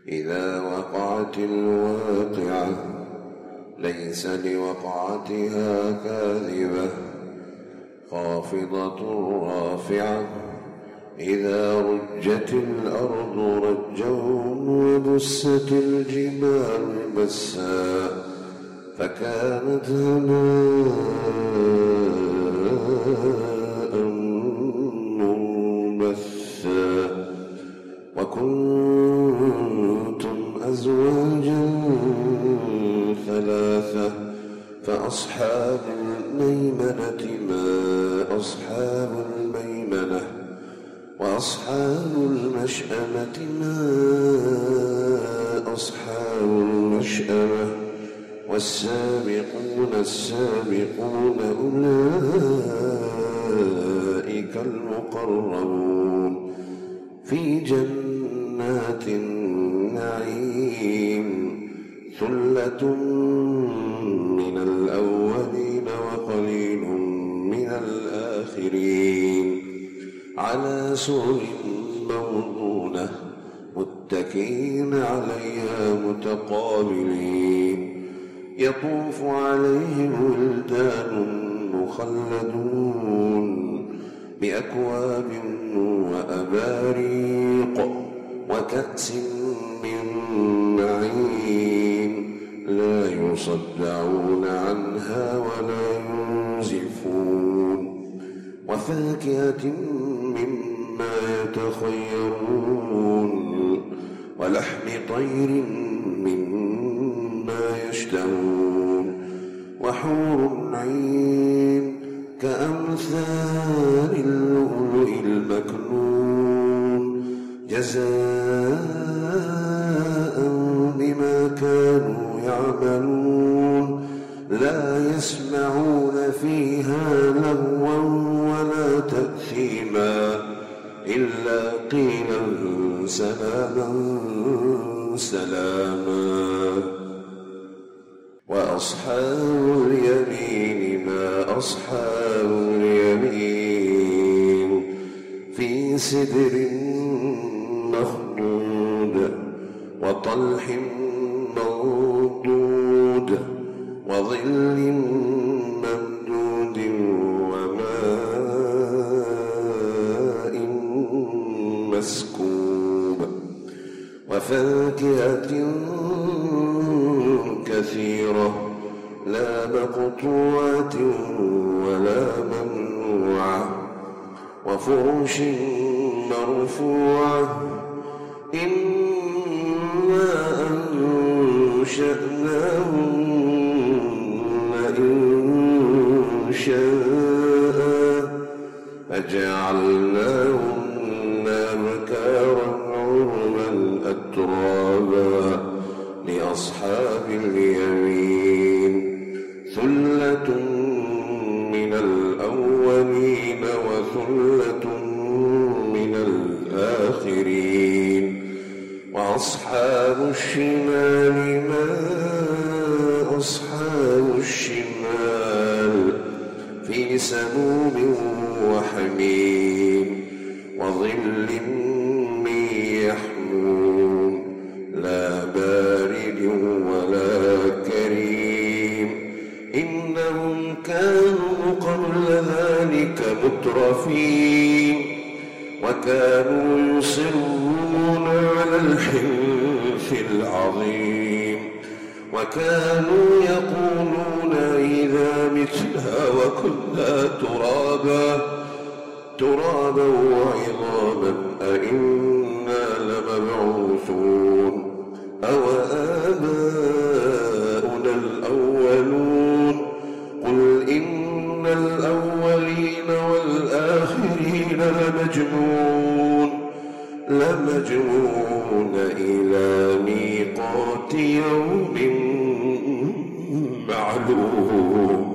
إذا وقعت الواقعة ليس لوقعتها كاذبة خافضة رافعة إذا رجت الأرض رجا وبست الجبال بسا فكانت هباء منبثا وكنتم أزواجا ثلاثة فأصحاب الميمنة ما أصحاب الميمنة وأصحاب المشأمة ما أصحاب المشأمة والسابقون السابقون أولئك المقربون في جنات النعيم ثلة من الأولين وقليل من الآخرين على سرر موضونة متكئين عليها متقابلين يطوف عليهم ولدان مخلدون بأكواب وأباريق وكأس من معين لا يصدعون عنها ولا ينزفون وفاكهة مما يتخيرون ولحم طير مما يشتهون وحور عين كأمثال اللؤلؤ المكنون جزاء بما كانوا يعملون لا يسمعون فيها لغوا ولا تأثيما إلا قيلا سلاما سلاما وأصحاب اليمين ما أصحاب اليمين في سدر مخضود وطلح منضود وظل ممدود وماء مسكوب وفاكهة كثيرة لا مقطوعة ولا ممنوعة وفرش مرفوعة إنا أنشأناهن إنشاء فجعلناهن أبكارا عربا أترابا لأصحاب اليمين ثلة من الأولين وثلة من الآخرين وأصحاب الشمال ما أصحاب الشمال في سموم وحميم وظل من يحموم لا بارد ولا كريم إنهم كانوا قبل ذلك مترفين وكانوا يصرون على الحنث العظيم وكانوا يقولون إذا متنا وكنا ترابا وعظاما أئنا لمبعوثون أو آباؤنا الأولون قل إن الأولين والآخرين لمجموعون إلى ميقات يوم معلوم